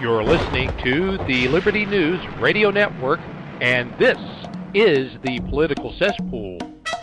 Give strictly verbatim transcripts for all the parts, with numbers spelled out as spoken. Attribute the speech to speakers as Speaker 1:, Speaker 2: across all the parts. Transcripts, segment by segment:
Speaker 1: You're listening to the Liberty News Radio Network, and this is the Political Cesspool.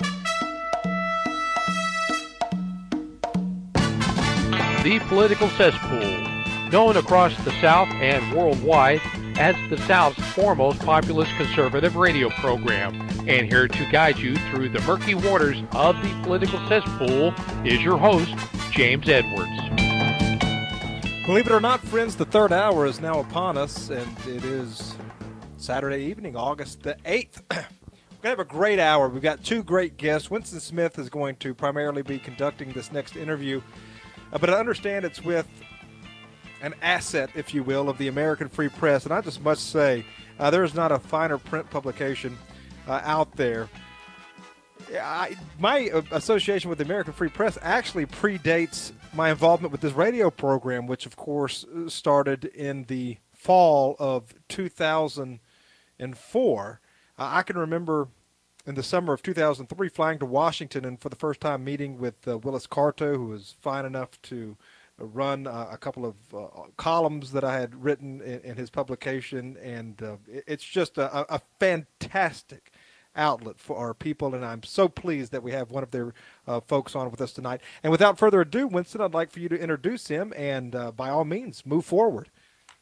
Speaker 1: The Political Cesspool, known across the South and worldwide as the South's foremost populist conservative radio program. And here to guide you through the murky waters of the Political Cesspool is your host, James Edwards.
Speaker 2: Believe it or not, friends, the third hour is now upon us, and it is Saturday evening, August the eighth. We're going to have a great hour. We've got two great guests. Winston Smith is going to primarily be conducting this next interview, uh, but I understand it's with an asset, if you will, of the American Free Press. And I just must say, uh, there is not a finer print publication uh, out there. I, my association with the American Free Press actually predates my involvement with this radio program, which, of course, started in the fall of two thousand four. Uh, I can remember in the summer of two thousand three flying to Washington and for the first time meeting with uh, Willis Carto, who was fine enough to run uh, a couple of uh, columns that I had written in, in his publication. And uh, it's just a, a fantastic outlet for our people, and I'm so pleased that we have one of their uh, folks on with us tonight. And without further ado, Winston, I'd like for you to introduce him, and uh, by all means, move forward.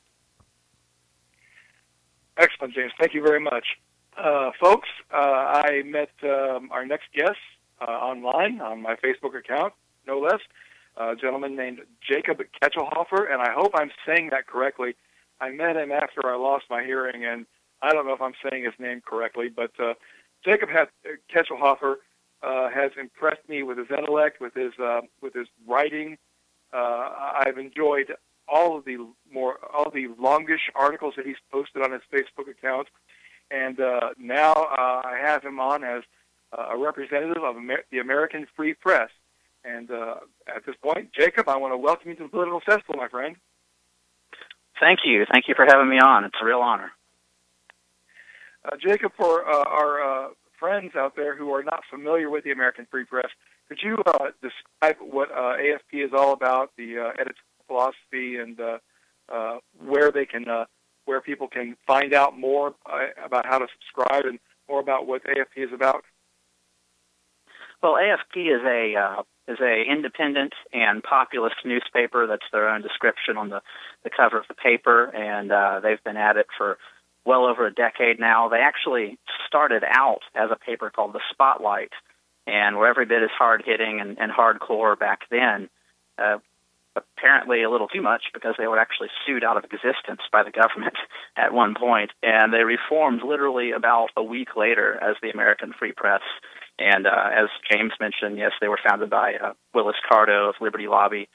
Speaker 3: Excellent, James. Thank you very much. Uh, folks, uh, I met um, our next guest uh, online on my Facebook account, no less, a gentleman named Jacob Ketchelhofer, and I hope I'm saying that correctly. I met him after I lost my hearing, and I don't know if I'm saying his name correctly, but uh, Jacob had, uh, Ketchelhofer uh, has impressed me with his intellect, with his uh, with his writing. Uh, I've enjoyed all of the more all the longish articles that he's posted on his Facebook account, and uh, now uh, I have him on as uh, a representative of Amer- the American Free Press. And uh, at this point, Jacob, I want to welcome you to the Political Cesspool, my friend.
Speaker 4: Thank you. Thank you for having me on. It's a real honor.
Speaker 3: Uh, Jacob, for uh, our uh, friends out there who are not familiar with the American Free Press, could you uh, describe what uh, A F P is all about, the uh, editorial philosophy, and uh, uh, where they can, uh, where people can find out more uh, about how to subscribe and more about what A F P is about?
Speaker 4: Well, A F P is a uh, is a independent and populist newspaper. That's their own description on the, the cover of the paper, and uh, they've been at it for well over a decade now. They actually started out as a paper called The Spotlight, and were every bit as hard-hitting and, and hardcore back then. Uh, apparently a little too much, because they were actually sued out of existence by the government at one point, and they reformed literally about a week later as the American Free Press. And uh, as James mentioned, yes, they were founded by uh, Willis Carto of Liberty Lobby.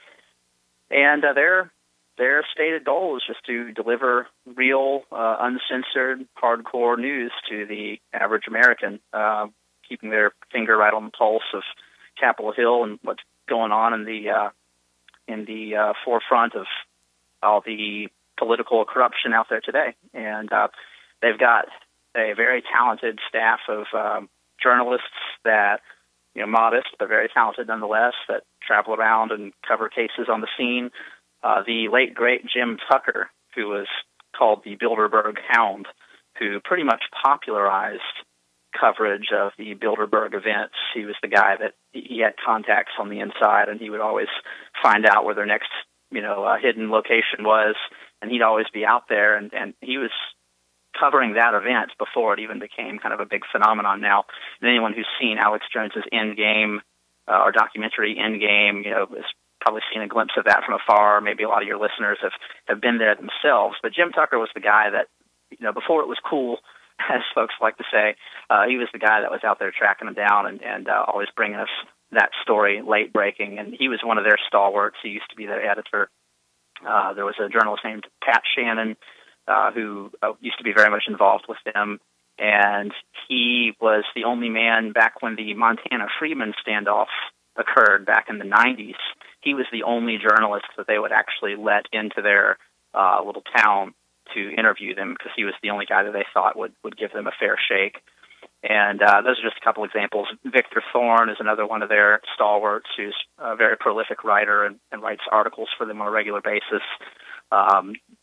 Speaker 4: And uh, their their stated goal is just to deliver real, uh, uncensored, hardcore news to the average American, uh, keeping their finger right on the pulse of Capitol Hill and what's going on in the uh, in the uh, forefront of all the political corruption out there today. And uh, they've got a very talented staff of um, journalists that, you know, modest but very talented nonetheless, that travel around and cover cases on the scene. Uh, the late, great Jim Tucker, who was called the Bilderberg Hound, who pretty much popularized coverage of the Bilderberg events. He was the guy that he had contacts on the inside, and he would always find out where their next, you know, uh, hidden location was, and he'd always be out there, and, and he was covering that event before it even became kind of a big phenomenon now. And anyone who's seen Alex Jones's Endgame, uh, or documentary Endgame, you know, has probably seen a glimpse of that from afar. Maybe a lot of your listeners have, have been there themselves. But Jim Tucker was the guy that, you know, before it was cool, as folks like to say, uh, he was the guy that was out there tracking them down and, and uh, always bringing us that story late breaking. And he was one of their stalwarts. He used to be their editor. Uh, there was a journalist named Pat Shannon, uh, who uh, used to be very much involved with them. And he was the only man back when the Montana Freeman standoff occurred back in the nineties. He was the only journalist that they would actually let into their uh, little town to interview them, because he was the only guy that they thought would, would give them a fair shake. And uh, those are just a couple examples. Victor Thorne is another one of their stalwarts, who's a very prolific writer and, and writes articles for them on a regular basis. Um,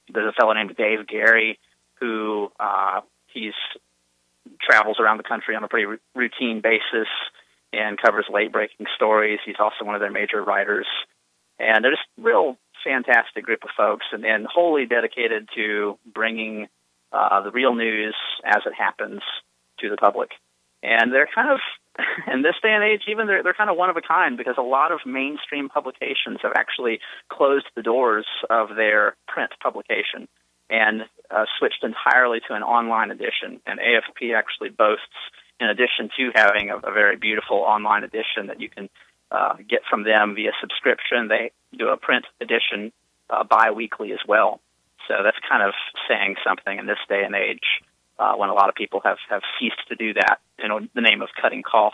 Speaker 4: there's a fellow named Dave Gary who uh, he's travels around the country on a pretty r- routine basis and covers late-breaking stories. He's also one of their major writers. And they're just a real fantastic group of folks and, and wholly dedicated to bringing uh, the real news as it happens to the public. And they're kind of, in this day and age, even they're, they're kind of one of a kind because a lot of mainstream publications have actually closed the doors of their print publication and uh, switched entirely to an online edition. And A F P actually boasts, in addition to having a, a very beautiful online edition that you can uh, get from them via subscription, they do a print edition uh, bi-weekly as well. So that's kind of saying something in this day and age. Uh, when a lot of people have, have ceased to do that in the name of cutting costs.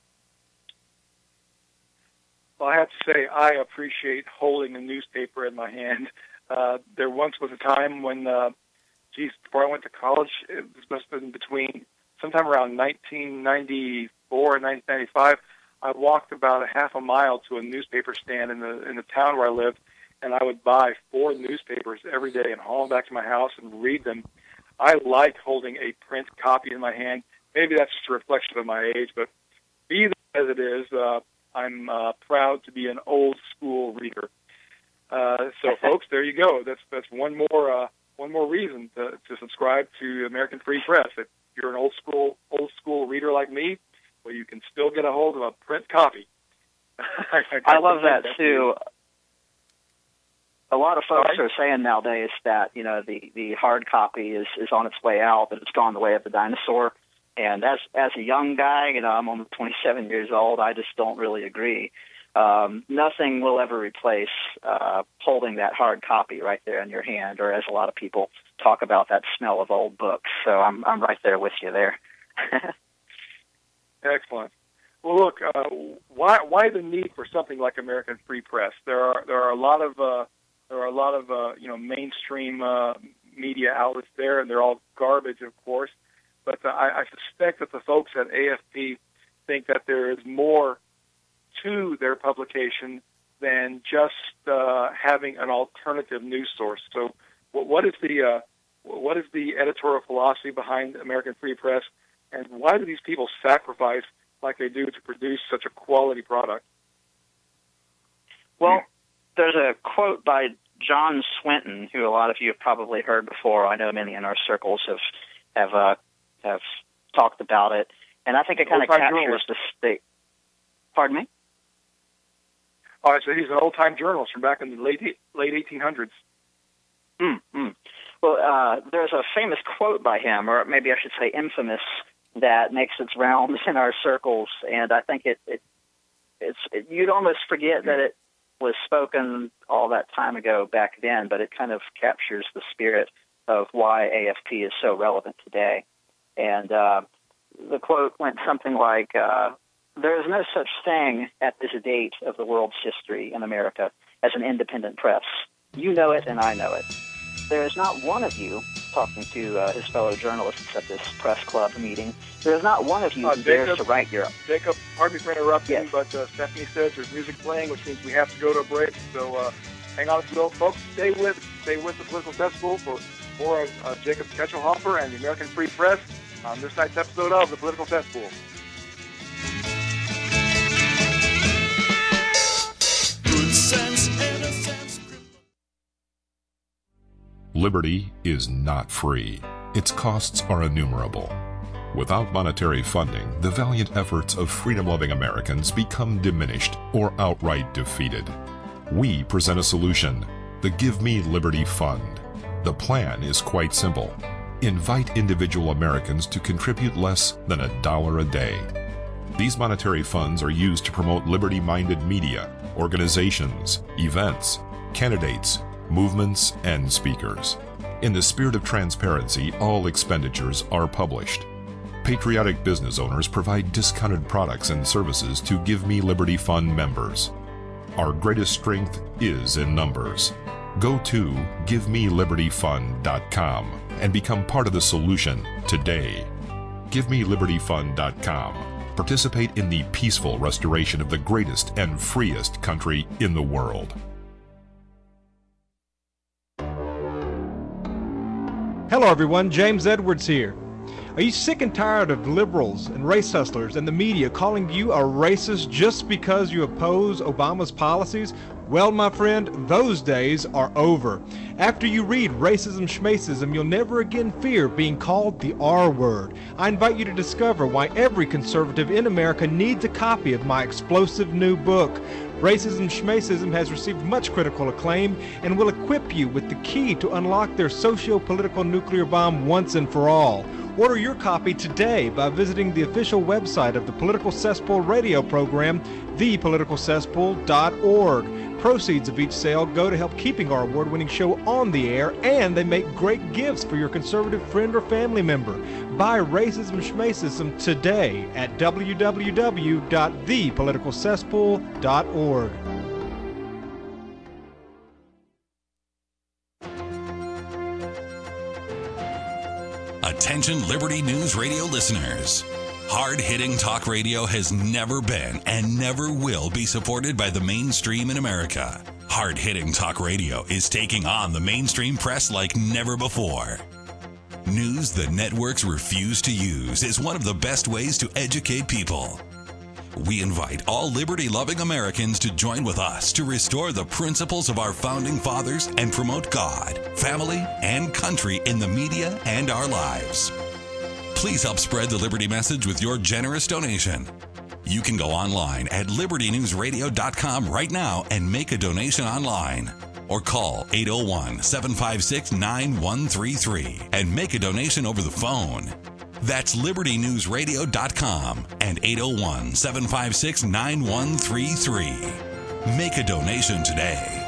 Speaker 3: Well, I have to say, I appreciate holding a newspaper in my hand. Uh, there once was a time when, uh, geez, before I went to college, it must have been between sometime around nineteen ninety-four and nineteen ninety-five, I walked about a half a mile to a newspaper stand in the in the town where I lived, and I would buy four newspapers every day and haul them back to my house and read them. I like holding a print copy in my hand. Maybe that's just a reflection of my age, but be that as it is, uh, I'm uh, proud to be an old school reader. Uh, so, folks, there you go. That's that's one more uh, one more reason to, to subscribe to American Free Press. If you're an old school old school reader like me, well, you can still get a hold of a print copy.
Speaker 4: I, I love that too. A lot of folks Sorry? are saying nowadays that, you know, the, the hard copy is, is on its way out, that it's gone the way of the dinosaur. And as as a young guy, you know, I'm only twenty-seven years old, I just don't really agree. Um, nothing will ever replace uh, holding that hard copy right there in your hand, or as a lot of people talk about, that smell of old books. So I'm I'm right there with you there.
Speaker 3: Excellent. Well, look, uh, why why the need for something like American Free Press? There are there are a lot of uh, there are a lot of uh, you know mainstream uh, media outlets there, and they're all garbage, of course. But uh, I, I suspect that the folks at A F P think that there is more to their publication than just uh, having an alternative news source. So, what, what is the uh, what is the editorial philosophy behind American Free Press, and why do these people sacrifice like they do to produce such a quality product?
Speaker 4: Well, there's a quote by John Swinton, who a lot of you have probably heard before. I know many in our circles have have uh, have talked about it, and I think it kind of captures the state. Pardon me?
Speaker 3: Oh, I said he's an old-time journalist from back in the late late eighteen hundreds.
Speaker 4: Mm-hmm. Well, uh, there's a famous quote by him, or maybe I should say infamous, that makes its rounds in our circles, and I think it, it it's it, you'd almost forget that it was spoken all that time ago back then, but it kind of captures the spirit of why A F P is so relevant today. And uh, the quote went something like, uh, "There is no such thing at this date of the world's history in America as an independent press. You know it, and I know it. There is not one of you," talking to uh, his fellow journalists at this press club meeting, "there is not one of you
Speaker 3: uh,
Speaker 4: who
Speaker 3: Jacob,
Speaker 4: dares to write your..."
Speaker 3: Jacob, pardon me for interrupting,
Speaker 4: yes.
Speaker 3: but uh, Stephanie says there's music playing, which means we have to go to a break. So uh, hang on, well, folks. Stay with stay with the Political Cesspool for more of uh, Jacob Ketchelhofer and the American Free Press on this night's episode of the Political Cesspool.
Speaker 5: Good sense, innocence.
Speaker 6: Liberty is not free. Its costs are innumerable. Without monetary funding, the valiant efforts of freedom-loving Americans become diminished or outright defeated. We present a solution, the Give Me Liberty Fund. The plan is quite simple. Invite individual Americans to contribute less than a dollar a day. These monetary funds are used to promote liberty-minded media, organizations, events, candidates, movements, and speakers. In the spirit of transparency, all expenditures are published. Patriotic business owners provide discounted products and services to Give Me Liberty Fund members. Our greatest strength is in numbers. Go to give me liberty fund dot com and become part of the solution today. give me liberty fund dot com. Participate in the peaceful restoration of the greatest and freest country in the world.
Speaker 2: Hello everyone, James Edwards here. Are you sick and tired of liberals and race hustlers and the media calling you a racist just because you oppose Obama's policies? Well, my friend, those days are over. After you read Racism Schmacism, you'll never again fear being called the R word. I invite you to discover why every conservative in America needs a copy of my explosive new book. Racism Schmacism has received much critical acclaim and will equip you with the key to unlock their socio-political nuclear bomb once and for all. Order your copy today by visiting the official website of the Political Cesspool radio program, the political cesspool dot org. Proceeds of each sale go to help keeping our award-winning show on the air, and they make great gifts for your conservative friend or family member. Buy Racism Schmacism today at w w w dot the political cesspool dot org.
Speaker 7: Attention Liberty News Radio listeners. Hard-hitting talk radio has never been and never will be supported by the mainstream in America. Hard-hitting talk radio is taking on the mainstream press like never before. News the networks refuse to use is one of the best ways to educate people. We invite all liberty-loving Americans to join with us to restore the principles of our founding fathers and promote God, family, and country in the media and our lives. Please help spread the Liberty message with your generous donation. You can go online at liberty news radio dot com right now and make a donation online. Or call eight oh one, seven five six, nine one three three and make a donation over the phone. That's liberty news radio dot com and eight oh one, seven five six, nine one three three. Make a donation today.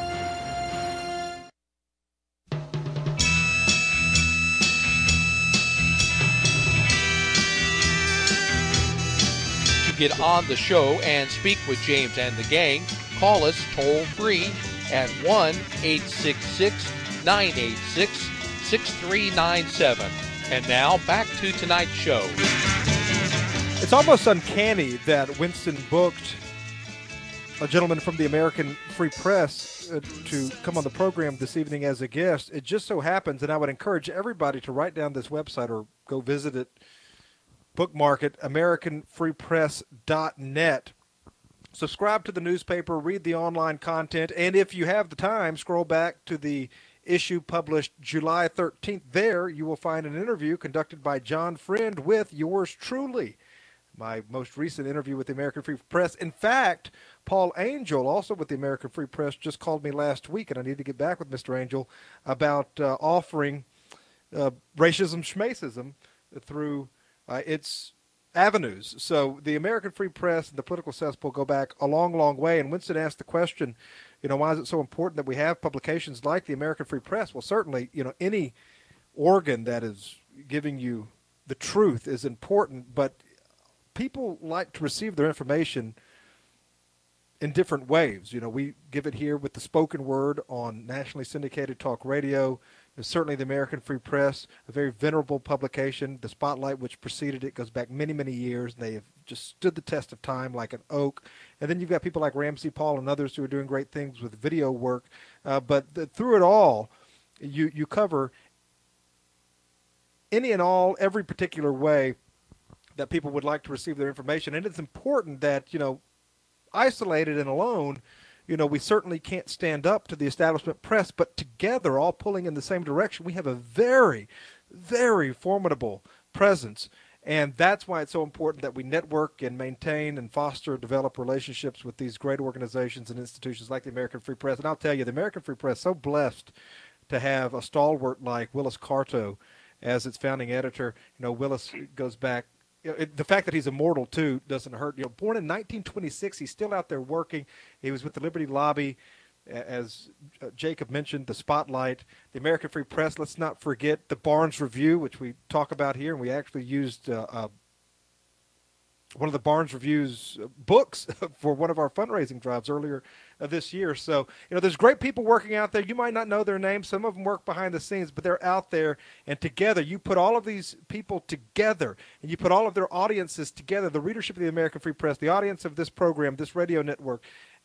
Speaker 1: To get on the show and speak with James and the gang, call us toll free at one eight six six, nine eight six, six three nine seven. And now, back to tonight's show.
Speaker 2: It's almost uncanny that Winston booked a gentleman from the American Free Press uh, to come on the program this evening as a guest. It just so happens, and I would encourage everybody to write down this website or go visit it, bookmark it, american free press dot net. Subscribe to the newspaper, read the online content, and if you have the time, scroll back to the issue published July thirteenth. There you will find an interview conducted by John Friend with yours truly. My most recent interview with the American Free Press. In fact, Paul Angel, also with the American Free Press, just called me last week, and I need to get back with Mister Angel about uh, offering uh, racism, schmacism through uh, its avenues. So the American Free Press and the Political Cesspool go back a long, long way. And Winston asked the question, you know, why is it so important that we have publications like the American Free Press? Well, certainly, you know, any organ that is giving you the truth is important, but people like to receive their information in different ways. You know, we give it here with the spoken word on nationally syndicated talk radio. There's certainly the American Free Press, a very venerable publication. The Spotlight, which preceded it, goes back many, many years. And they have just stood the test of time like an oak. And then you've got people like Ramsey Paul and others who are doing great things with video work. Uh, but the, through it all, you, you cover any and all, every particular way that people would like to receive their information. And it's important that, you know, isolated and alone, you know, we certainly can't stand up to the establishment press, but together, all pulling in the same direction, we have a very, very formidable presence. And that's why it's so important that we network and maintain and foster, develop relationships with these great organizations and institutions like the American Free Press. And I'll tell you, the American Free Press is so blessed to have a stalwart like Willis Carto as its founding editor. You know, Willis goes back. It, the fact that he's immortal, too, doesn't hurt. You know, born in nineteen twenty-six, he's still out there working. He was with the Liberty Lobby, as uh, Jacob mentioned, the Spotlight, the American Free Press. Let's not forget the Barnes Review, which we talk about here, and we actually used uh, uh, one of the Barnes Review's books for one of our fundraising drives earlier uh, this year. So, you know, there's great people working out there. You might not know their names. Some of them work behind the scenes, but they're out there. And together, you put all of these people together, and you put all of their audiences together, the readership of the American Free Press, the audience of this program, this radio network,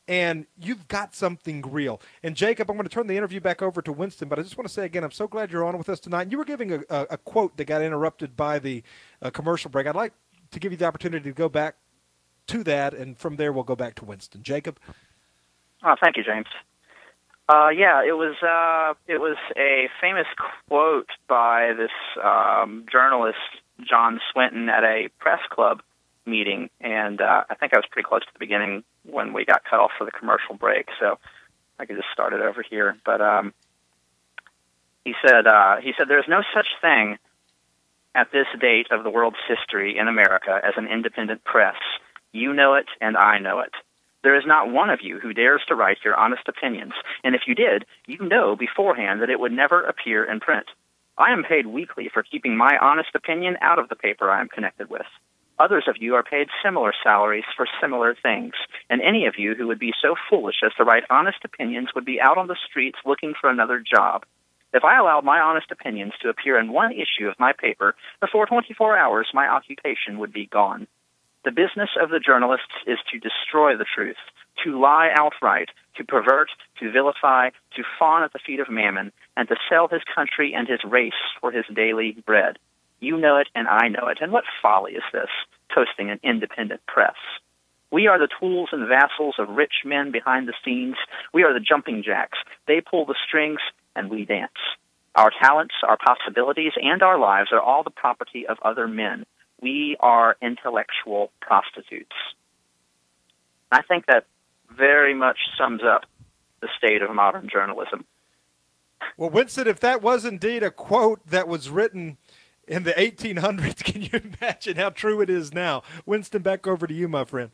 Speaker 2: and you've got something real. And Jacob, I'm going to turn the interview back over to Winston, but I just want to say again, I'm so glad you're on with us tonight. You were giving a, a, a quote that got interrupted by the uh, commercial break. I'd like to give you the opportunity to go back to that, and from there we'll go back to Winston. Jacob?
Speaker 4: Oh, thank you, James. Uh, yeah, it was uh, it was a famous quote by this um, journalist, John Swinton, at a press club meeting, and uh, I think I was pretty close to the beginning when we got cut off for the commercial break, so I could just start it over here. But um, he said, uh, he said, "There's no such thing at this date of the world's history in America as an independent press. You know it, and I know it. There is not one of you who dares to write your honest opinions, and if you did, you know beforehand that it would never appear in print. I am paid weekly for keeping my honest opinion out of the paper I am connected with. Others of you are paid similar salaries for similar things, and any of you who would be so foolish as to write honest opinions would be out on the streets looking for another job. If I allowed my honest opinions to appear in one issue of my paper, before twenty-four hours my occupation would be gone. The business of the journalists is to destroy the truth, to lie outright, to pervert, to vilify, to fawn at the feet of Mammon, and to sell his country and his race for his daily bread. You know it, and I know it. And what folly is this, toasting an independent press? We are the tools and vassals of rich men behind the scenes. We are the jumping jacks. They pull the strings, and we dance. Our talents, our possibilities, and our lives are all the property of other men. We are intellectual prostitutes." I think that very much sums up the state of modern journalism.
Speaker 2: Well, Winston, if that was indeed a quote that was written in the eighteen hundreds, can you imagine how true it is now? Winston, back over to you, my friend.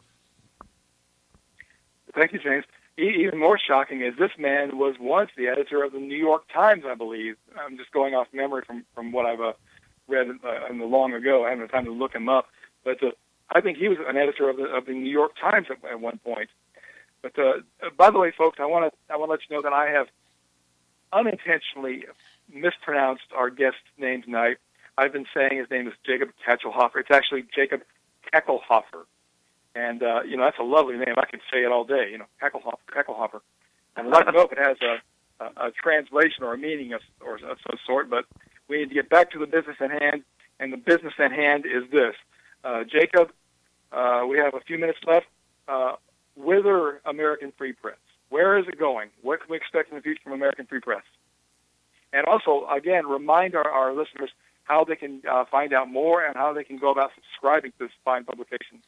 Speaker 3: Thank you, James. Even more shocking is this man was once the editor of the New York Times, I believe. I'm just going off memory from, from what I've uh, read uh, in the long ago. I haven't had time to look him up. But uh, I think he was an editor of the, of the New York Times at, at one point. But uh, by the way, folks, I want to I want to let you know that I have unintentionally mispronounced our guest's name tonight. I've been saying his name is Jacob Kechelhofer. It's actually Jacob Kechelhofer. And, uh, you know, that's a lovely name. I could say it all day, you know, Kechelhofer. Kechelhofer. And I'd like to know if it has a, a, a translation or a meaning of, or of some sort, but we need to get back to the business at hand, and the business at hand is this. Uh, Jacob, uh, we have a few minutes left. Uh, whither American Free Press? Where is it going? What can we expect in the future from American Free Press? And also, again, remind our, our listeners how they can uh, find out more and how they can go about subscribing to this fine publication.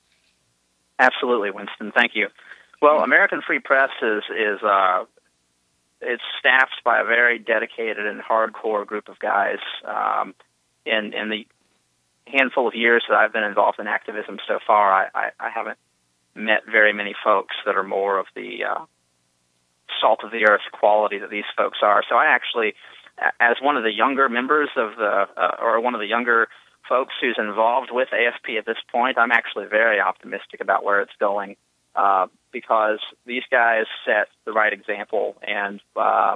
Speaker 4: Absolutely, Winston. Thank you. Well, American Free Press is is uh, it's staffed by a very dedicated and hardcore group of guys. Um, in in the handful of years that I've been involved in activism so far, I, I, I haven't met very many folks that are more of the uh, salt of the earth quality that these folks are. So I actually, as one of the younger members of the, uh, or one of the younger folks who's involved with A F P at this point, I'm actually very optimistic about where it's going, uh, because these guys set the right example, and uh,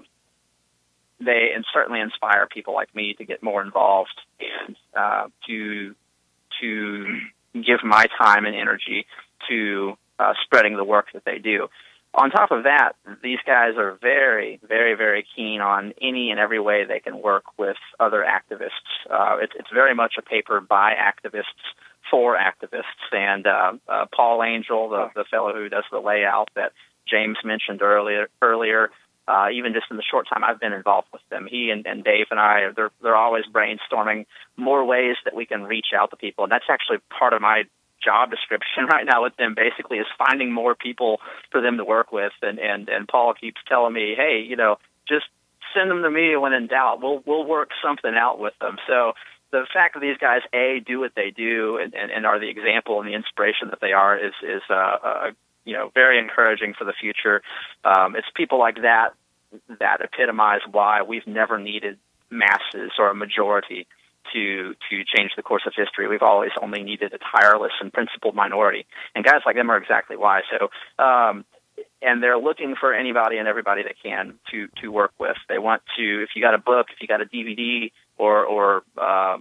Speaker 4: they and certainly inspire people like me to get more involved and uh, to to give my time and energy to uh, spreading the work that they do. On top of that, these guys are very, very, very keen on any and every way they can work with other activists. Uh, it, it's very much a paper by activists for activists. And uh, uh, Paul Angel, the, the fellow who does the layout that James mentioned earlier, earlier uh, even just in the short time I've been involved with them, he and, and Dave and I, they're, they're always brainstorming more ways that we can reach out to people. And that's actually part of my job description right now with them, basically, is finding more people for them to work with. And, and, and Paul keeps telling me, hey, you know, just send them to me when in doubt. We'll, we'll work something out with them. So the fact that these guys, A, do what they do and, and, and are the example and the inspiration that they are is, is uh, uh, you know, very encouraging for the future. Um, it's people like that that epitomize why we've never needed masses or a majority to to change the course of history. We've always only needed a tireless and principled minority. And guys like them are exactly why. So, um, and they're looking for anybody and everybody they can to, to work with. They want to, if you got a book, if you got a D V D or, or um,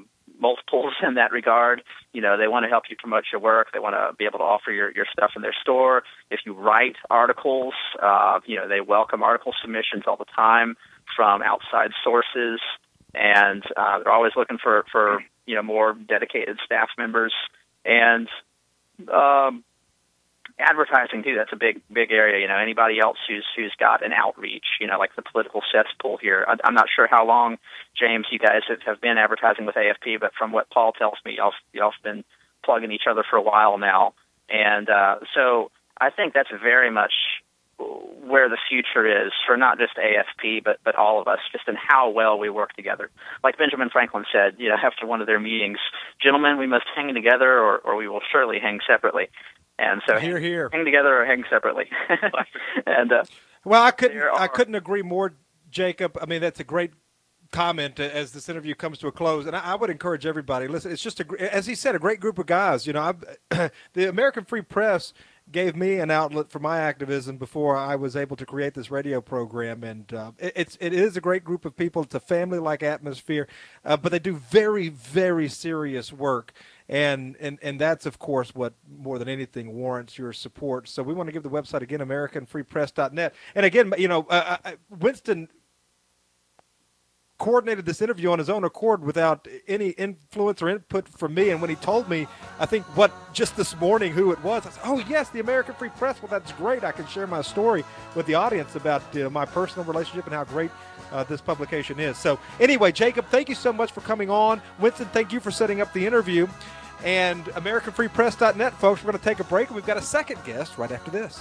Speaker 4: multiples in that regard. You know, they want to help you promote your work. They want to be able to offer your, your stuff in their store. If you write articles, uh, you know, they welcome article submissions all the time from outside sources, and uh, they're always looking for, for, you know, more dedicated staff members. And um, advertising, too, that's a big, big area. You know, anybody else who's who's got an outreach, you know, like the Political Cesspool here. I, I'm not sure how long, James, you guys have, have been advertising with A F P, but from what Paul tells me, y'all, y'all have been plugging each other for a while now. And uh, so I think that's very much where the future is for not just A F P, but, but all of us, just in how well we work together. Like Benjamin Franklin said, you know, after one of their meetings, gentlemen, we must hang together or, or we will surely hang separately. And so
Speaker 2: here, here.
Speaker 4: hang together or hang separately. and uh,
Speaker 2: Well, I couldn't, I couldn't agree more, Jacob. I mean, that's a great comment as this interview comes to a close, and I, I would encourage everybody. Listen, it's just a, as he said, a great group of guys. You know, I, the American Free Press gave me an outlet for my activism before I was able to create this radio program, and uh, it, it's it is a great group of people. It's a family-like atmosphere, uh, but they do very, very serious work. And, and and that's, of course, what more than anything warrants your support. So we want to give the website again, American Free Press dot net. And again, you know, uh, Winston coordinated this interview on his own accord without any influence or input from me. And when he told me, I think, what, just this morning, who it was, I said, oh, yes, the American Free Press. Well, that's great. I can share my story with the audience about you know, my personal relationship and how great uh, this publication is. So anyway, Jacob, thank you so much for coming on. Winston, thank you for setting up the interview. And American Free Press dot net, folks, we're going to take a break, and we've got a second guest right after this.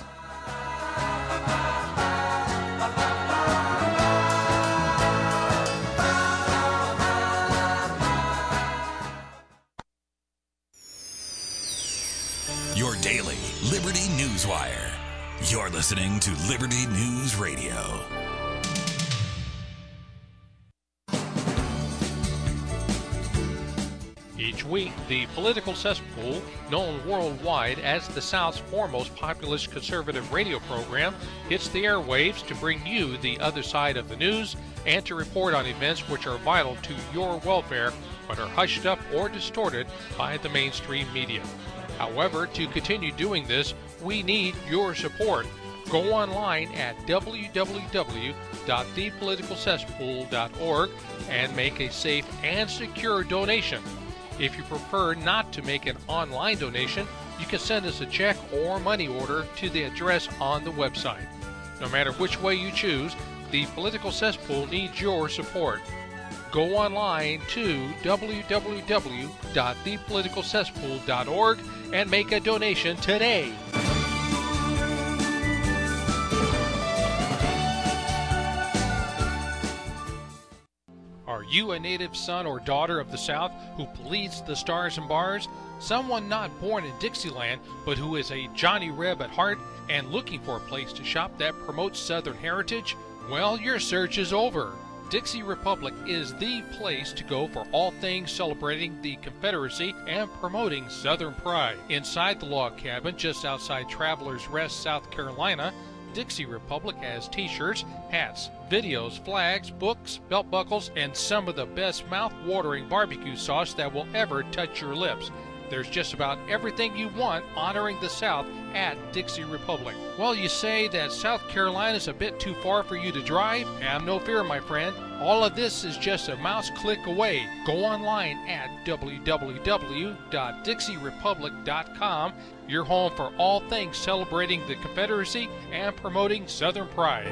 Speaker 7: Your daily Liberty News Wire. You're listening to Liberty News Radio.
Speaker 1: Each week, the Political Cesspool, known worldwide as the South's foremost populist conservative radio program, hits the airwaves to bring you the other side of the news and to report on events which are vital to your welfare but are hushed up or distorted by the mainstream media. However, to continue doing this, we need your support. Go online at w w w dot the political cesspool dot org and make a safe and secure donation. If you prefer not to make an online donation, you can send us a check or money order to the address on the website. No matter which way you choose, the Political Cesspool needs your support. Go online to w w w dot the political cesspool dot org and make a donation today. Are you a native son or daughter of the South who bleeds the stars and bars? Someone not born in Dixieland, but who is a Johnny Reb at heart and looking for a place to shop that promotes Southern heritage? Well, your search is over. Dixie Republic is the place to go for all things celebrating the Confederacy and promoting Southern pride. Inside the log cabin just outside Travelers Rest, South Carolina, Dixie Republic has t-shirts, hats, videos, flags, books, belt buckles, and some of the best mouth-watering barbecue sauce that will ever touch your lips. There's just about everything you want honoring the South at Dixie Republic. Well, you say that South Carolina is a bit too far for you to drive? Have no fear, my friend. All of this is just a mouse click away. Go online at w w w dot dixie republic dot com, your home for all things celebrating the Confederacy and promoting Southern pride.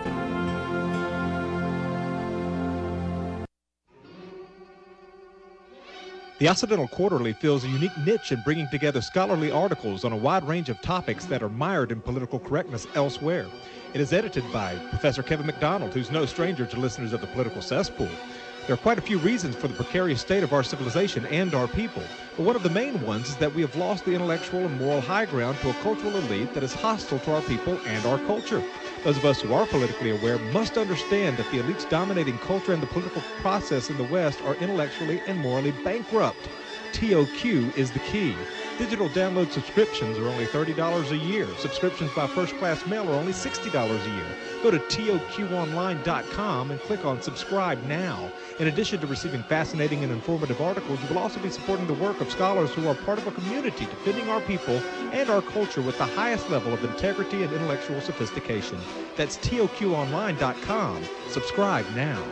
Speaker 8: The Occidental Quarterly fills a unique niche in bringing together scholarly articles on a wide range of topics that are mired in political correctness elsewhere. It is edited by Professor Kevin McDonald, who's no stranger to listeners of the Political Cesspool. There are quite a few reasons for the precarious state of our civilization and our people, but one of the main ones is that we have lost the intellectual and moral high ground to a cultural elite that is hostile to our people and our culture. Those of us who are politically aware must understand that the elites dominating culture and the political process in the West are intellectually and morally bankrupt. T O Q is the key. Digital download subscriptions are only thirty dollars a year. Subscriptions by first-class mail are only sixty dollars a year. Go to T O Q online dot com and click on Subscribe Now. In addition to receiving fascinating and informative articles, you will also be supporting the work of scholars who are part of a community defending our people and our culture with the highest level of integrity and intellectual sophistication. That's T O Q online dot com. Subscribe now.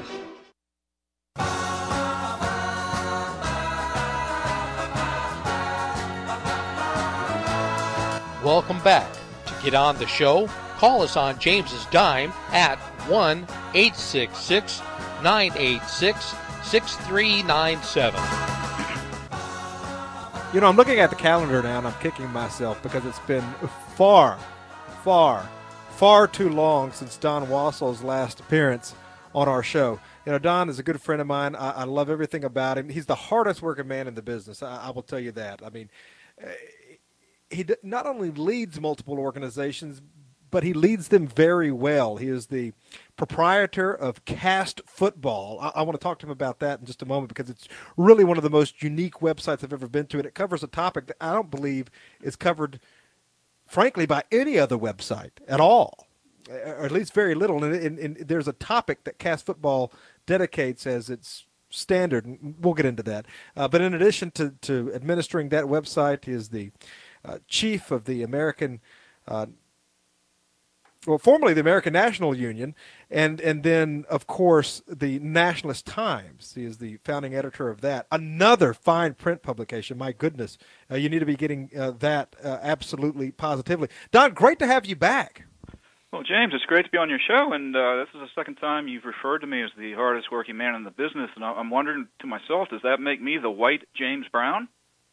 Speaker 1: Welcome back. To get on the show, call us on James's dime at one eight six six, nine eight six, six three nine seven.
Speaker 2: You know, I'm looking at the calendar now and I'm kicking myself because it's been far, far, far too long since Don Wassell's last appearance on our show. You know, Don is a good friend of mine. I, I love everything about him. He's the hardest working man in the business. I, I will tell you that. I mean, uh, he d- not only leads multiple organizations, but he leads them very well. He is the proprietor of Cast Football. I, I want to talk to him about that in just a moment because it's really one of the most unique websites I've ever been to, and it covers a topic that I don't believe is covered, frankly, by any other website at all, or at least very little. And, and, and there's a topic that Cast Football dedicates as its standard, and we'll get into that. Uh, but in addition to, to administering that website, he is the uh, chief of the American uh, well, formerly the American National Union, and and then, of course, the Nationalist Times. He is the founding editor of that. Another fine print publication. My goodness. Uh, you need to be getting uh, that uh, absolutely positively. Don, great to have you back.
Speaker 9: Well, James, it's great to be on your show, and uh, this is the second time you've referred to me as the hardest working man in the business, and I'm wondering to myself, does that make me the white James Brown?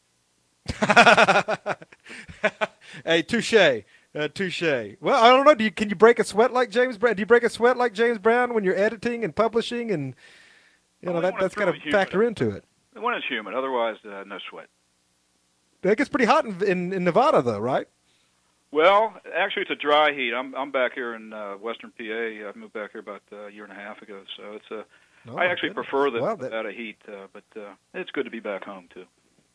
Speaker 2: Hey, touche. Uh, touche. Well, I don't know. Do you, can you break a sweat like James Brown? Do you break a sweat like James Brown when you're editing and publishing, and you know
Speaker 9: well,
Speaker 2: that that's got to factor into it.
Speaker 9: When it's humid, otherwise uh, no sweat.
Speaker 2: It gets pretty hot in, in in Nevada, though, right?
Speaker 9: Well, actually, it's a dry heat. I'm I'm back here in uh, Western P A. I moved back here about uh, a year and a half ago, so it's a. Oh, I actually goodness. prefer the well, that... Nevada heat, uh, but uh, it's good to be back home too.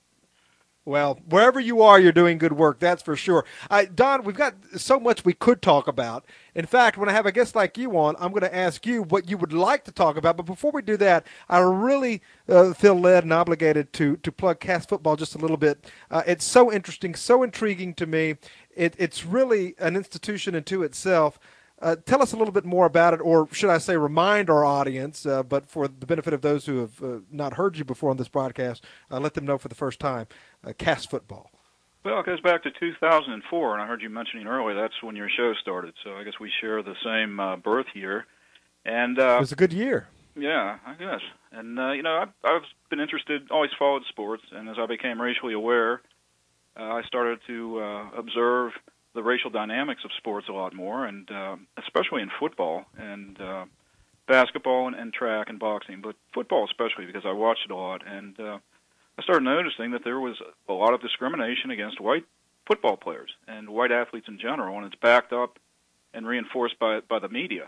Speaker 2: Well, wherever you are, you're doing good work, that's for sure. I, Don, we've got so much we could talk about. In fact, when I have a guest like you on, I'm going to ask you what you would like to talk about. But before we do that, I really uh, feel led and obligated to to plug Cast Football just a little bit. Uh, it's so interesting, so intriguing to me. It, it's really an institution unto itself. Uh, tell us a little bit more about it, or should I say remind our audience, uh, but for the benefit of those who have uh, not heard you before on this broadcast, uh, let them know for the first time, uh, Cast Football.
Speaker 9: Well, it goes back to two thousand four, and I heard you mentioning earlier that's when your show started, so I guess we share the same uh, birth year. And uh,
Speaker 2: it was a good year.
Speaker 9: Yeah, I guess. And, uh, you know, I've, I've been interested, always followed sports, and as I became racially aware, uh, I started to uh, observe the racial dynamics of sports a lot more, and uh, especially in football and uh, basketball and, and track and boxing, but football especially because I watched it a lot. And uh, I started noticing that there was a lot of discrimination against white football players and white athletes in general, and it's backed up and reinforced by by the media.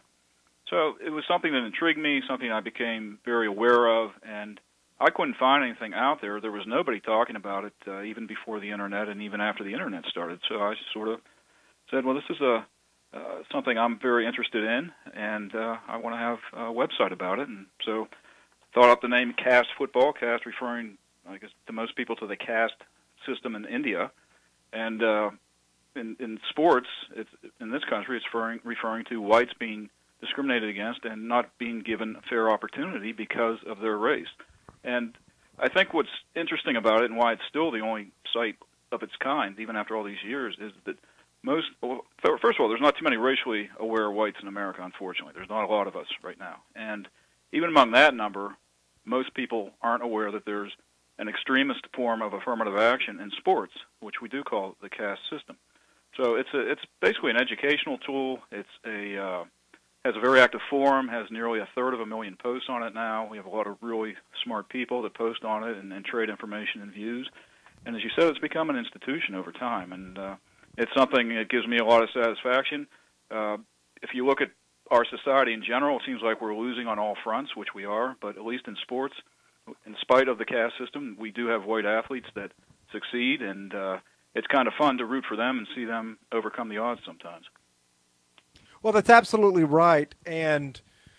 Speaker 9: So it was something that intrigued me, something I became very aware of, and I couldn't find anything out there. There was nobody talking about it uh, even before the Internet and even after the Internet started. So I sort of said, well, this is a uh, something I'm very interested in, and uh, I want to have a website about it. And so thought up the name Cast Football, Cast referring, I guess, to most people to the caste system in India. And uh, in, in sports, it's, in this country, it's referring, referring to whites being discriminated against and not being given a fair opportunity because of their race. And I think what's interesting about it and why it's still the only site of its kind, even after all these years, is that most, well, first of all, there's not too many racially aware whites in America, unfortunately. There's not a lot of us right now. And even among that number, most people aren't aware that there's an extremist form of affirmative action in sports, which we do call the caste system. So it's a, it's basically an educational tool. It's a uh, has a very active forum, has nearly a third of a million posts on it now. We have a lot of really smart people that post on it and, and trade information and views. And as you said, it's become an institution over time, and uh, it's something that gives me a lot of satisfaction. Uh, if you look at our society in general, it seems like we're losing on all fronts, which we are, but at least in sports, in spite of the caste system, we do have white athletes that succeed, and uh, it's kind of fun to root for them and see them overcome the odds sometimes.
Speaker 2: Well, that's absolutely right. And,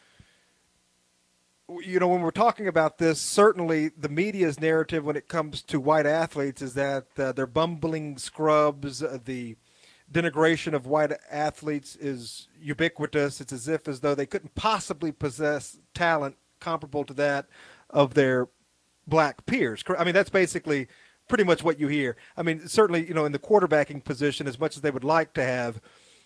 Speaker 2: you know, when we're talking about this, certainly the media's narrative when it comes to white athletes is that uh, they're bumbling scrubs. Uh, the denigration of white athletes is ubiquitous. It's as if as though they couldn't possibly possess talent comparable to that of their black peers. I mean, that's basically pretty much what you hear. I mean, certainly, you know, in the quarterbacking position, as much as they would like to have,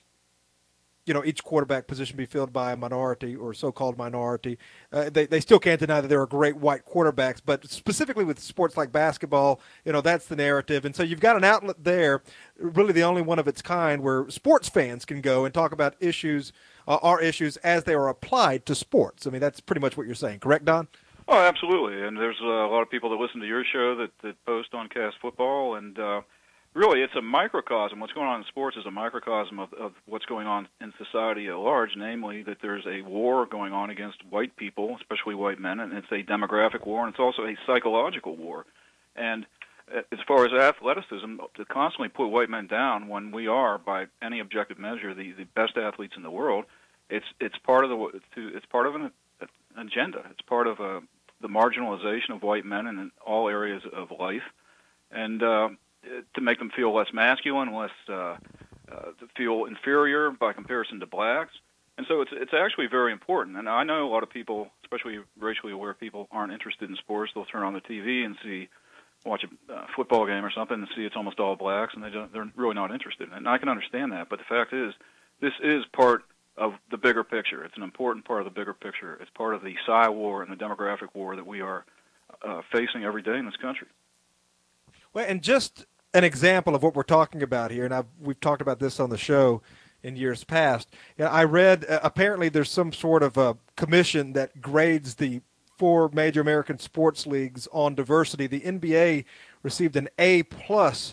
Speaker 2: you know, each quarterback position be filled by a minority or so-called minority, uh, they, they still can't deny that there are great white quarterbacks. But specifically with sports like basketball, you know, that's the narrative. And so you've got an outlet there, really the only one of its kind, where sports fans can go and talk about issues, uh, our issues, as they are applied to sports. I mean, that's pretty much what you're saying. Correct, Don?
Speaker 9: Oh, absolutely. And there's uh, a lot of people that listen to your show that, that post on Cast Football, and uh, really it's a microcosm. What's going on in sports is a microcosm of, of what's going on in society at large, namely that there's a war going on against white people, especially white men, and it's a demographic war, and it's also a psychological war. And as far as athleticism, to constantly put white men down when we are, by any objective measure, the, the best athletes in the world, it's it's part of the it's part of an agenda. It's part of a the marginalization of white men in all areas of life, and uh, to make them feel less masculine, less uh, uh, to feel inferior by comparison to blacks. And so it's it's actually very important. And I know a lot of people, especially racially aware people, aren't interested in sports. They'll turn on the T V and see, watch a uh, football game or something and see it's almost all blacks, and they don't, they're really not interested. And I can understand that, but the fact is, this is part of the bigger picture. It's an important part of the bigger picture. It's part of the Psy war and the demographic war that we are uh, facing every day in this country.
Speaker 2: Well, and just an example of what we're talking about here, and I've, we've talked about this on the show in years past. You know, I read uh, apparently there's some sort of a commission that grades the four major American sports leagues on diversity. The N B A received an A plus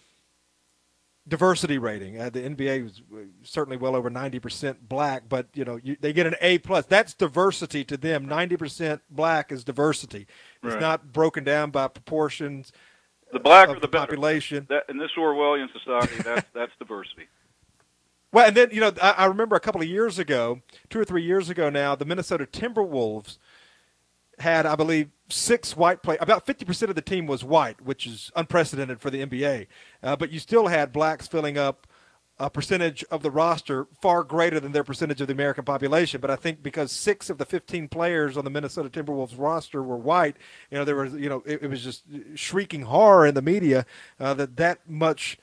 Speaker 2: diversity rating. Uh, the N B A was certainly well over ninety percent black, but you know you, they get an A plus. That's diversity to them. ninety percent black is diversity. It's
Speaker 9: right.
Speaker 2: not broken down by proportions.
Speaker 9: The black
Speaker 2: of
Speaker 9: or the,
Speaker 2: the population.
Speaker 9: That, in this Orwellian society, that's that's diversity.
Speaker 2: Well, and then you know I, I remember a couple of years ago, two or three years ago now, the Minnesota Timberwolves had, I believe, six white players. About fifty percent of the team was white, which is unprecedented for the N B A. Uh, but you still had blacks filling up a percentage of the roster far greater than their percentage of the American population. But I think because six of the fifteen players on the Minnesota Timberwolves roster were white, you know, there was, you know, it, it was just shrieking horror in the media uh, that that much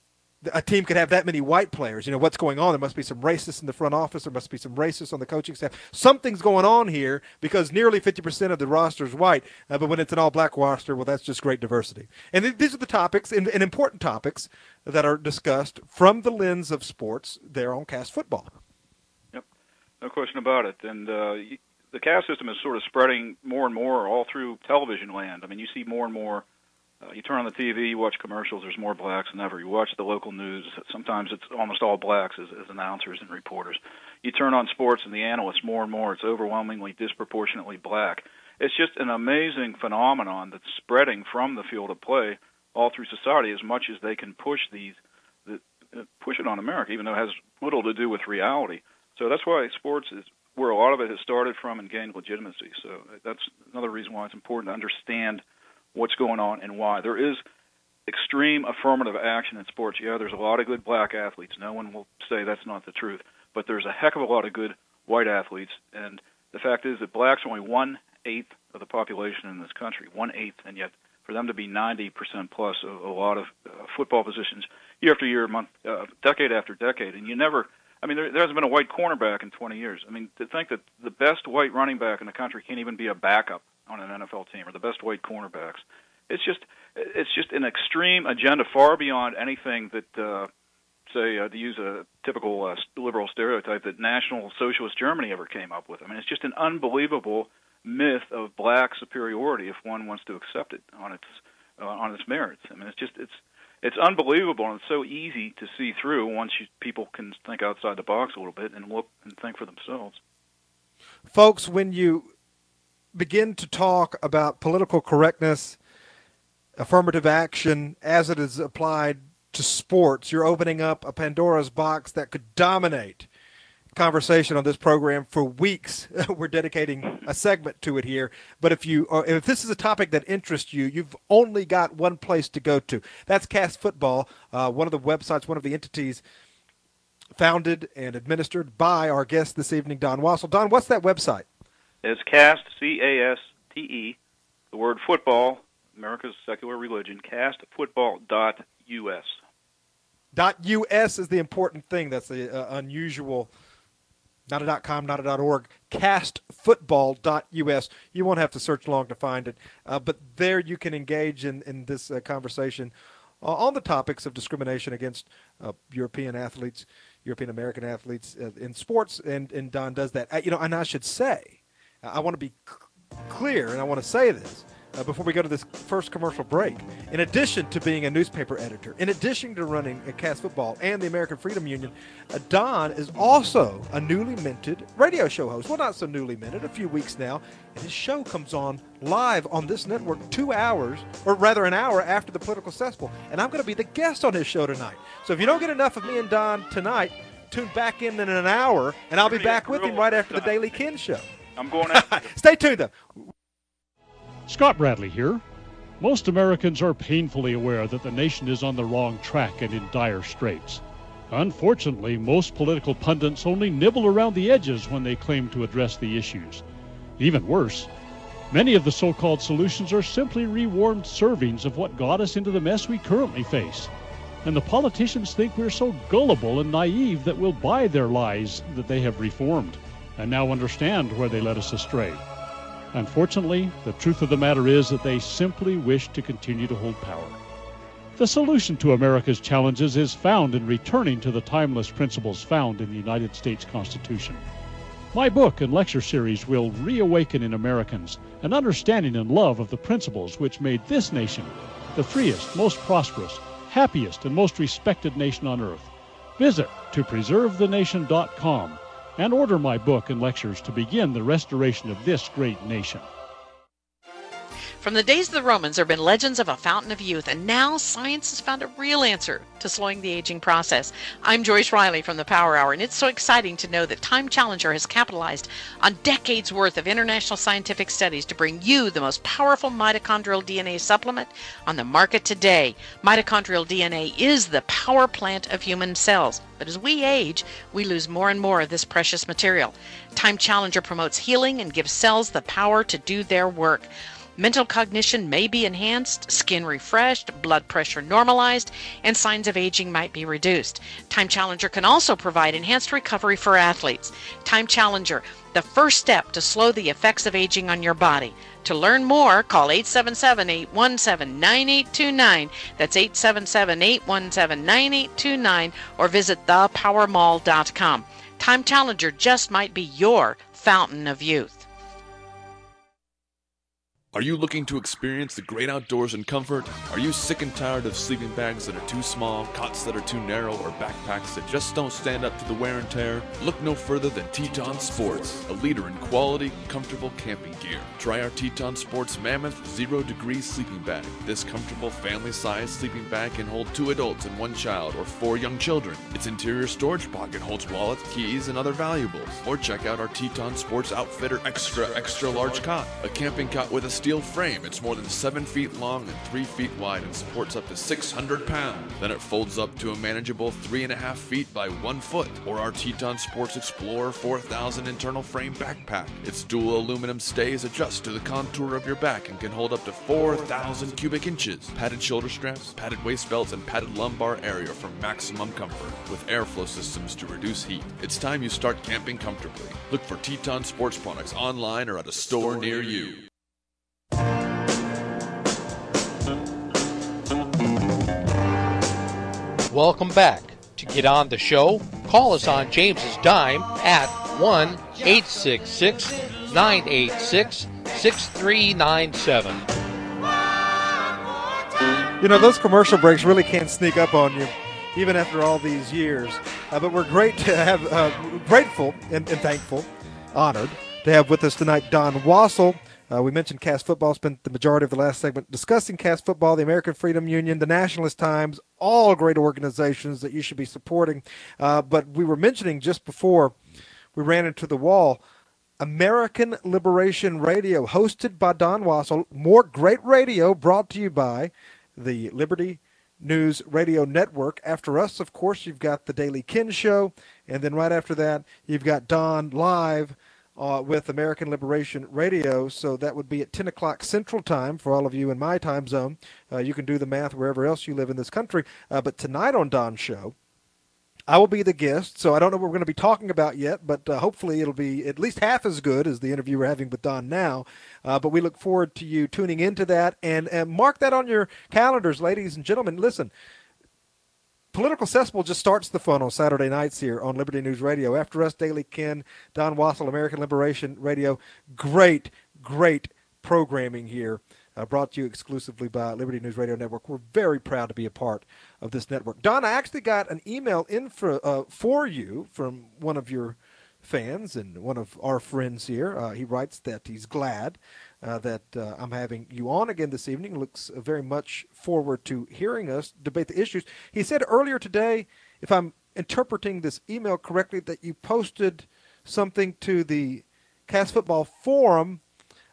Speaker 2: a team could have that many white players. You know, what's going on? There must be some racists in the front office. There must be some racists on the coaching staff. Something's going on here because nearly fifty percent of the roster is white. Uh, but when it's an all-black roster, well, that's just great diversity. And th- these are the topics and, and important topics that are discussed from the lens of sports there on Cast Football.
Speaker 9: Yep, no question about it. And uh, the caste system is sort of spreading more and more all through television land. I mean, you see more and more. Uh, you turn on the T V, you watch commercials, there's more blacks than ever. You watch the local news, sometimes it's almost all blacks as, as announcers and reporters. You turn on sports and the analysts, more and more, it's overwhelmingly disproportionately black. It's just an amazing phenomenon that's spreading from the field of play all through society as much as they can push these, the, uh, push it on America, even though it has little to do with reality. So that's why sports is where a lot of it has started from and gained legitimacy. So that's another reason why it's important to understand what's going on and why. There is extreme affirmative action in sports. Yeah, there's a lot of good black athletes. No one will say that's not the truth. But there's a heck of a lot of good white athletes. And the fact is that blacks are only one-eighth of the population in this country, one-eighth. And yet for them to be ninety percent plus of a lot of uh, football positions year after year, month, uh, decade after decade. And you never, I mean, there, there hasn't been a white cornerback in twenty years. I mean, to think that the best white running back in the country can't even be a backup on an N F L team, or the best white cornerbacks. It's just it's just an extreme agenda far beyond anything that, uh, say, uh, to use a typical uh, liberal stereotype, that National Socialist Germany ever came up with. I mean, it's just an unbelievable myth of black superiority if one wants to accept it on its uh, on its merits. I mean, it's just it's it's unbelievable, and it's so easy to see through once you, people can think outside the box a little bit and look and think for themselves.
Speaker 2: Folks, when you begin to talk about political correctness, affirmative action as it is applied to sports. You're opening up a Pandora's box that could dominate conversation on this program for weeks. We're dedicating a segment to it here. But if you, or if this is a topic that interests you, you've only got one place to go to. That's Cast Football, uh, one of the websites, one of the entities founded and administered by our guest this evening, Don Wassel. Don, what's that website?
Speaker 9: It's Cast, C A S T E, the word football, America's secular religion, cast football dot U S.
Speaker 2: Dot U S is the important thing. That's the uh, unusual. Not a .com, not a .org, cast football dot U S. You won't have to search long to find it. Uh, but there you can engage in, in this uh, conversation uh, on the topics of discrimination against uh, European athletes, European-American athletes uh, in sports, and, and Don does that. Uh, you know, and I should say, I want to be c- clear, and I want to say this, Uh, before we go to this first commercial break. In addition to being a newspaper editor, in addition to running a Cast Football and the American Freedom Union, uh, Don is also a newly minted radio show host. Well, not so newly minted, a few weeks now. And his show comes on live on this network two hours, or rather an hour after the political cesspool. And I'm going to be the guest on his show tonight. So if you don't get enough of me and Don tonight, tune back in in an hour, and I'll be back with him right after the Daily Ken show.
Speaker 9: I'm going after
Speaker 2: Stay tuned, though.
Speaker 10: Scott Bradley here. Most Americans are painfully aware that the nation is on the wrong track and in dire straits. Unfortunately, most political pundits only nibble around the edges when they claim to address the issues. Even worse, many of the so-called solutions are simply rewarmed servings of what got us into the mess we currently face. And the politicians think we're so gullible and naive that we'll buy their lies that they have reformed and now understand where they led us astray. Unfortunately, the truth of the matter is that they simply wish to continue to hold power. The solution to America's challenges is found in returning to the timeless principles found in the United States Constitution. My book and lecture series will reawaken in Americans an understanding and love of the principles which made this nation the freest, most prosperous, happiest, and most respected nation on earth. Visit to preserve the nation dot com and order my book and lectures to begin the restoration of this great nation.
Speaker 11: From the days of the Romans, there have been legends of a fountain of youth, and now science has found a real answer to slowing the aging process. I'm Joyce Riley from the Power Hour, and it's so exciting to know that Time Challenger has capitalized on decades worth of international scientific studies to bring you the most powerful mitochondrial D N A supplement on the market today. Mitochondrial D N A is the power plant of human cells, but as we age, we lose more and more of this precious material. Time Challenger promotes healing and gives cells the power to do their work. Mental cognition may be enhanced, skin refreshed, blood pressure normalized, and signs of aging might be reduced. Time Challenger can also provide enhanced recovery for athletes. Time Challenger, the first step to slow the effects of aging on your body. To learn more, call eight seven seven, eight one seven, nine eight two nine. That's eight seven seven, eight one seven, nine eight two nine, or visit the power mall dot com. Time Challenger just might be your fountain of youth.
Speaker 12: Are you looking to experience the great outdoors in comfort? Are you sick and tired of sleeping bags that are too small, cots that are too narrow, or backpacks that just don't stand up to the wear and tear? Look no further than Teton Sports, a leader in quality, comfortable camping gear. Try our Teton Sports Mammoth Zero Degree Sleeping Bag. This comfortable family-sized sleeping bag can hold two adults and one child, or four young children. Its interior storage pocket holds wallets, keys, and other valuables. Or check out our Teton Sports Outfitter Extra Extra Large Cot, a camping cot with a steel frame. It's more than seven feet long and three feet wide and supports up to six hundred pounds. Then it folds up to a manageable three and a half feet by one foot. Or our Teton Sports Explorer four thousand internal frame backpack. Its dual aluminum stays adjust to the contour of your back and can hold up to four thousand cubic inches. Padded shoulder straps, padded waist belts, and padded lumbar area for maximum comfort with airflow systems to reduce heat. It's time you start camping comfortably. Look for Teton Sports products online or at a store near you.
Speaker 1: Welcome back. To get on the show, call us on James's dime at one eight six six, nine eight six, six three nine seven.
Speaker 2: You know, those commercial breaks really can sneak up on you, even after all these years. Uh, but we're great to have, uh, grateful and, and thankful, honored to have with us tonight Don Wassel, Uh, we mentioned Cass Football, spent the majority of the last segment discussing Cass Football, the American Freedom Union, the Nationalist Times, all great organizations that you should be supporting. Uh, but we were mentioning just before we ran into the wall, American Liberation Radio, hosted by Don Wassel. More great radio brought to you by the Liberty News Radio Network. After us, of course, you've got the Daily Ken Show, and then right after that, you've got Don live uh, with American Liberation Radio. So that would be at ten o'clock Central Time for all of you in my time zone. Uh, you can do the math wherever else you live in this country. Uh, but tonight on Don's show, I will be the guest, so I don't know what we're going to be talking about yet, but uh, hopefully it'll be at least half as good as the interview we're having with Don now. Uh, but we look forward to you tuning into that, and, and mark that on your calendars, ladies and gentlemen. Listen, Political Cesspool just starts the fun on Saturday nights here on Liberty News Radio. After us, Daily Ken, Don Wassel, American Liberation Radio. Great, great programming here. Uh, brought to you exclusively by Liberty News Radio Network. We're very proud to be a part of this network. Don, I actually got an email in for, uh, for you from one of your fans and one of our friends here. Uh, he writes that he's glad uh, that uh, I'm having you on again this evening. Looks very much forward to hearing us debate the issues. He said earlier today, if I'm interpreting this email correctly, that you posted something to the Cass Football Forum.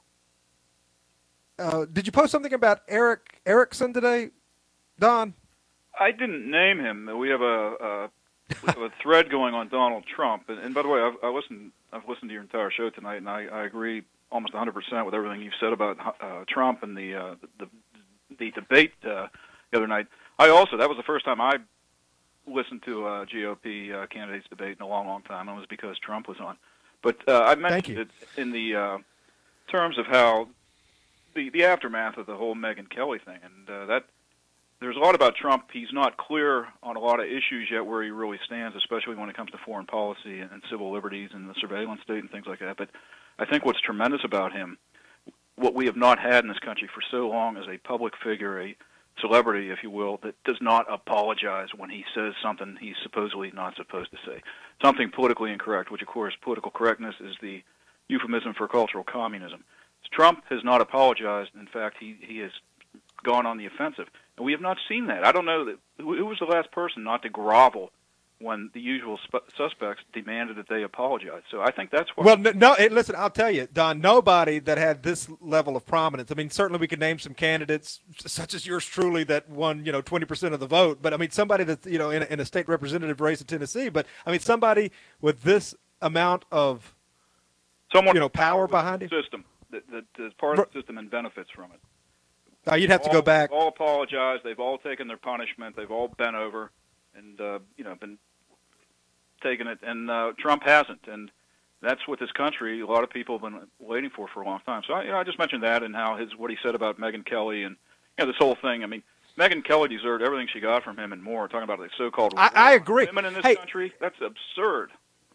Speaker 2: Uh, did you post something about Eric Erickson today, Don?
Speaker 9: I didn't name him. We have a, a, we have a thread going on Donald Trump, and, and by the way, I've I listened. I've listened to your entire show tonight, and I, I agree almost one hundred percent with everything you've said about uh, Trump and the uh, the, the debate uh, the other night. I also that was the first time I listened to a G O P uh, candidates debate in a long, long time. It was because Trump was on. But uh, I mentioned it in the uh, terms of how. The, the aftermath of the whole Megyn Kelly thing, and uh, that there's a lot about Trump. He's not clear on a lot of issues yet where he really stands, especially when it comes to foreign policy and, and civil liberties and the surveillance state and things like that. But I think what's tremendous about him, what we have not had in this country for so long, is a public figure, a celebrity, if you will, that does not apologize when he says something he's supposedly not supposed to say, something politically incorrect, which, of course, political correctness is the euphemism for cultural communism. Trump has not apologized. In fact, he, he has gone on the offensive. And we have not seen that. I don't know that who, who was the last person not to grovel when the usual sp- suspects demanded that they apologize. So I think that's what.
Speaker 2: Well, no, no it, listen, I'll tell you, Don, nobody that had this level of prominence. I mean, certainly we could name some candidates, such as yours truly, that won, you know, twenty percent of the vote. But, I mean, somebody that's, you know, in a, in a state representative race in Tennessee. But, I mean, somebody with this amount of,
Speaker 9: Someone
Speaker 2: you know, power behind him.
Speaker 9: System. That, that is part of the system and benefits from it.
Speaker 2: Uh, you'd have to
Speaker 9: all,
Speaker 2: go back.
Speaker 9: They've all apologized. They've all taken their punishment. They've all bent over and, uh, you know, been taking it. And uh, Trump hasn't. And that's what this country, a lot of people have been waiting for for a long time. So, I, you know, I just mentioned that and how his what he said about Megyn Kelly and, you know, this whole thing. I mean, Megyn Kelly deserved everything she got from him and more. Talking about the so-called
Speaker 2: I, I agree.
Speaker 9: women in this
Speaker 2: hey,
Speaker 9: country, that's absurd.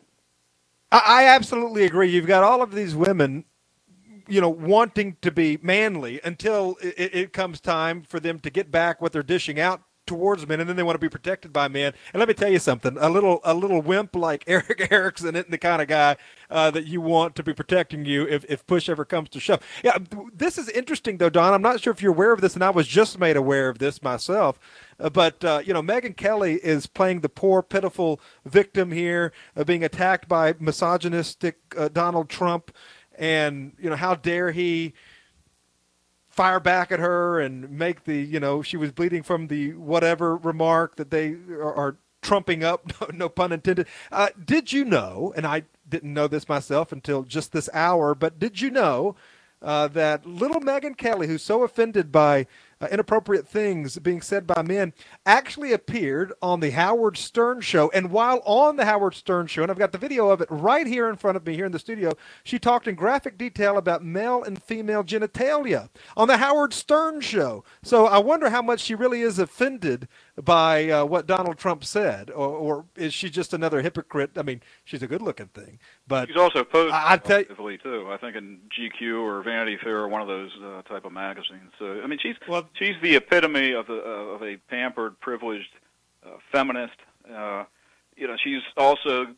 Speaker 2: I, I absolutely agree. You've got all of these women, you know, wanting to be manly until it, it comes time for them to get back what they're dishing out towards men, and then they want to be protected by men. And let me tell you something: a little, a little wimp like Eric Erickson isn't the kind of guy uh, that you want to be protecting you if, if push ever comes to shove. Yeah, this is interesting, though, Don. I'm not sure if you're aware of this, and I was just made aware of this myself. Uh, but uh, you know, Megyn Kelly is playing the poor, pitiful victim here, uh, being attacked by misogynistic uh, Donald Trump. And, you know, how dare he fire back at her and make the, you know, she was bleeding from the whatever remark that they are, are trumping up, no, no pun intended. Uh, did you know, and I didn't know this myself until just this hour, but did you know uh, that little Megyn Kelly, who's so offended by uh, inappropriate things being said by men, actually appeared on the Howard Stern Show. And while on the Howard Stern Show, and I've got the video of it right here in front of me here in the studio, she talked in graphic detail about male and female genitalia on the Howard Stern Show. So I wonder how much she really is offended by uh, what Donald Trump said, or, or is she just another hypocrite? I mean, she's a good-looking thing, but
Speaker 9: she's also posed
Speaker 2: I, I'd tell
Speaker 9: actively too. I think in G Q or Vanity Fair or one of those uh, type of magazines. So I mean, she's
Speaker 2: well,
Speaker 9: she's the epitome of the uh, of a pampered, privileged uh, feminist. Uh, you know, she's also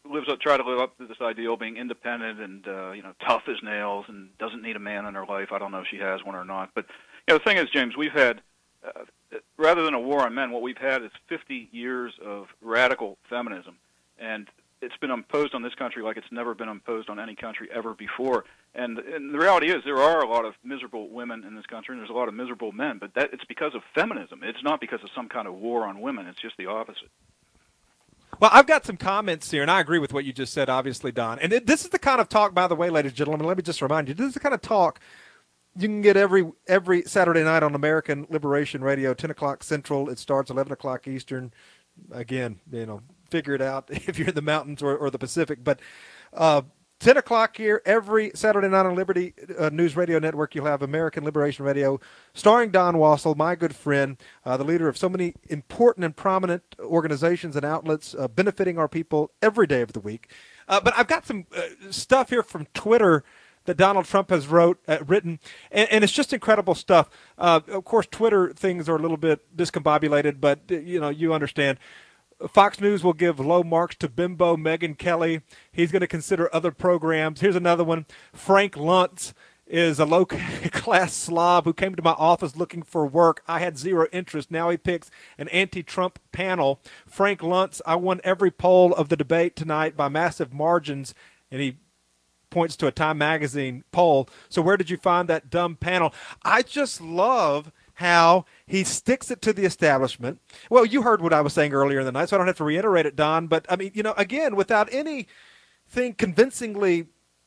Speaker 9: lives up, try to live up to this ideal, being independent and uh, you know, tough as nails, and doesn't need a man in her life. I don't know if she has one or not, but you know, the thing is, James, we've had uh, rather than a war on men, what we've had is fifty years of radical feminism, and it's been imposed on this country like it's never been imposed on any country ever before. And, and the reality is there are a lot of miserable women in this country, and there's a lot of miserable men, but that it's because of feminism. It's not because of some kind of war on women. It's just the opposite.
Speaker 2: Well, I've got some comments here, and I agree with what you just said, obviously, Don. And it, this is the kind of talk, by the way, ladies and gentlemen, let me just remind you, this is the kind of talk you can get every every Saturday night on American Liberation Radio, ten o'clock Central. It starts eleven o'clock Eastern. Again, you know, figure it out if you're in the mountains or, or the Pacific. But uh, ten o'clock here, every Saturday night on Liberty uh, News Radio Network, you'll have American Liberation Radio, starring Don Wassel, my good friend, uh, the leader of so many important and prominent organizations and outlets uh, benefiting our people every day of the week. Uh, but I've got some uh, stuff here from Twitter that Donald Trump has wrote, uh, written, and, and it's just incredible stuff. Uh, of course, Twitter things are a little bit discombobulated, but, uh, you know, you understand. Fox News will give low marks to Bimbo Megyn Kelly. He's going to consider other programs. Here's another one. Frank Luntz is a low-class slob who came to my office looking for work. I had zero interest. Now he picks an anti-Trump panel. Frank Luntz, I won every poll of the debate tonight by massive margins, and he points to a Time Magazine poll. So where did you find that dumb panel? I just love how he sticks it to the establishment. Well, you heard what I was saying earlier in the night, so I don't have to reiterate it, Don. But, I mean, you know, again, without anything convincingly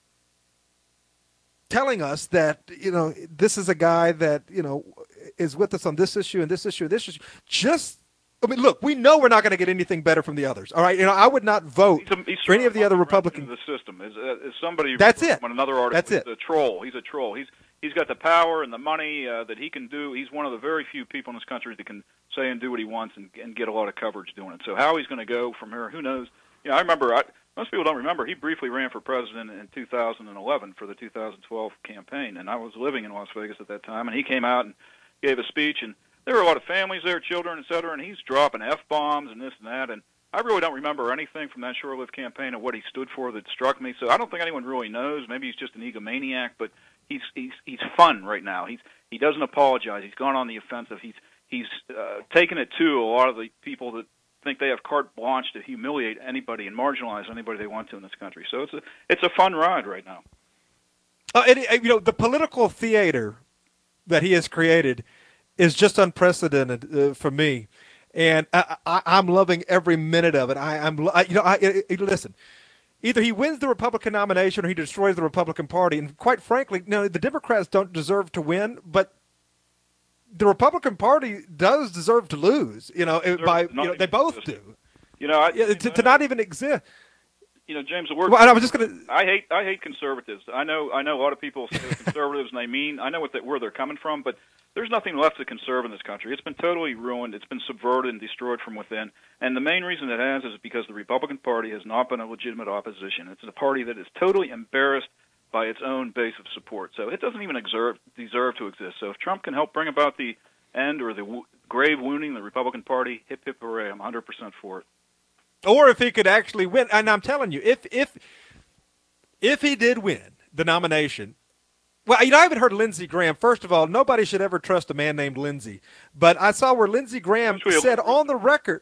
Speaker 2: telling us that, you know, this is a guy that, you know, is with us on this issue and this issue and this issue. Just, I mean, look, we know we're not going to get anything better from the others. All right, you know, I would not vote
Speaker 9: he's a, he's
Speaker 2: for any of the other Republicans.
Speaker 9: The system is, uh, is somebody.
Speaker 2: That's it.
Speaker 9: On another article,
Speaker 2: That's it.
Speaker 9: He's a troll. He's a troll. He's he's got the power and the money uh, that he can do. He's one of the very few people in this country that can say and do what he wants and, and get a lot of coverage doing it. So how he's going to go from here, who knows? You know, I remember. I, most people don't remember. He briefly ran for president in two thousand eleven for the two thousand twelve campaign, and I was living in Las Vegas at that time. And he came out and gave a speech, and there were a lot of families there, children, et cetera, and he's dropping F-bombs and this and that, and I really don't remember anything from that short-lived campaign and what he stood for that struck me, so I don't think anyone really knows. Maybe he's just an egomaniac, but he's he's he's fun right now. He's He doesn't apologize. He's gone on the offensive. He's he's uh, taken it to a lot of the people that think they have carte blanche to humiliate anybody and marginalize anybody they want to in this country. So it's a, it's a fun ride right now.
Speaker 2: Uh, and, you know, the political theater that he has created is just unprecedented uh, for me, and I, I, I'm loving every minute of it. I, I'm, I, you know, I, I, listen. Either he wins the Republican nomination or he destroys the Republican Party. And quite frankly, you know, the Democrats don't deserve to win, but the Republican Party does deserve to lose. You know, by you know, they both do.
Speaker 9: You know, I,
Speaker 2: yeah, to, to not even exist.
Speaker 9: You know, James, the word.
Speaker 2: Well, I was just going to.
Speaker 9: I hate. I hate conservatives. I know. I know a lot of people say conservatives, and they mean. I know what they, where they're coming from, but there's nothing left to conserve in this country. It's been totally ruined. It's been subverted and destroyed from within. And the main reason it has is because the Republican Party has not been a legitimate opposition. It's a party that is totally embarrassed by its own base of support. So it doesn't even deserve, deserve to exist. So if Trump can help bring about the end or the w- grave wounding of the Republican Party, hip, hip, hooray, I'm one hundred percent for it.
Speaker 2: Or if he could actually win, and I'm telling you, if if if he did win the nomination, well, you know, I haven't heard Lindsey Graham. First of all, nobody should ever trust a man named Lindsey. But I saw where Lindsey Graham said on the record,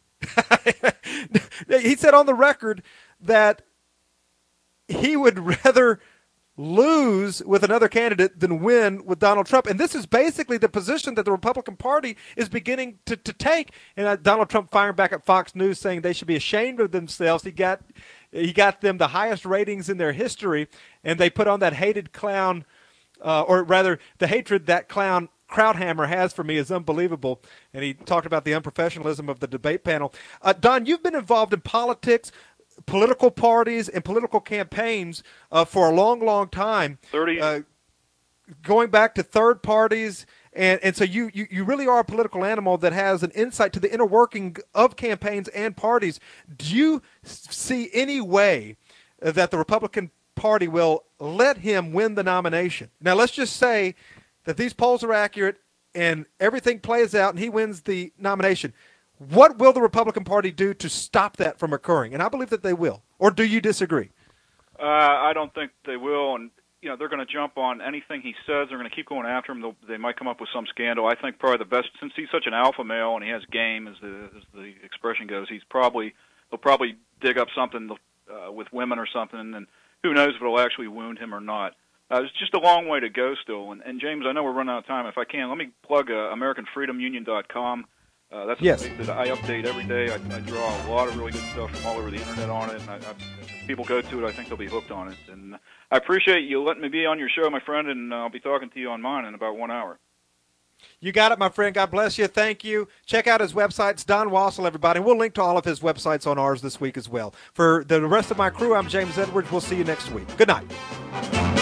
Speaker 2: he said on the record that he would rather lose with another candidate than win with Donald Trump. And this is basically the position that the Republican Party is beginning to, to take. And uh, Donald Trump firing back at Fox News saying they should be ashamed of themselves. He got he got them the highest ratings in their history, and they put on that hated clown, uh, or rather the hatred that clown Krauthammer has for me is unbelievable. And he talked about the unprofessionalism of the debate panel. Uh, Don, you've been involved in politics, political parties, and political campaigns uh, for a long, long time.
Speaker 9: Thirty,
Speaker 2: uh, going back to third parties, and and so you, you you really are a political animal that has an insight to the inner working of campaigns and parties. Do you see any way that the Republican Party will let him win the nomination? Now, let's just say that these polls are accurate and everything plays out, and he wins the nomination. What will the Republican Party do to stop that from occurring? And I believe that they will. Or do you disagree?
Speaker 9: Uh, I don't think they will, and you know they're going to jump on anything he says. They're going to keep going after him. They'll, they might come up with some scandal. I think probably the best, since he's such an alpha male and he has game, as the as the expression goes. He's probably they'll probably dig up something uh, with women or something, and who knows if it'll actually wound him or not. Uh, it's just a long way to go still. And, and James, I know we're running out of time. If I can, let me plug uh, American Freedom Union dot com. Uh, that's a
Speaker 2: yes.
Speaker 9: site that I update every day. I, I draw a lot of really good stuff from all over the internet on it, and I, I, if people go to it, I think they'll be hooked on it. And I appreciate you letting me be on your show, my friend, and I'll be talking to you on mine in about one hour.
Speaker 2: You got it, my friend. God bless you. Thank you. Check out his website. It's Don Wassel, everybody. We'll link to all of his websites on ours this week as well. For the rest of my crew, I'm James Edwards. We'll see you next week. Good night.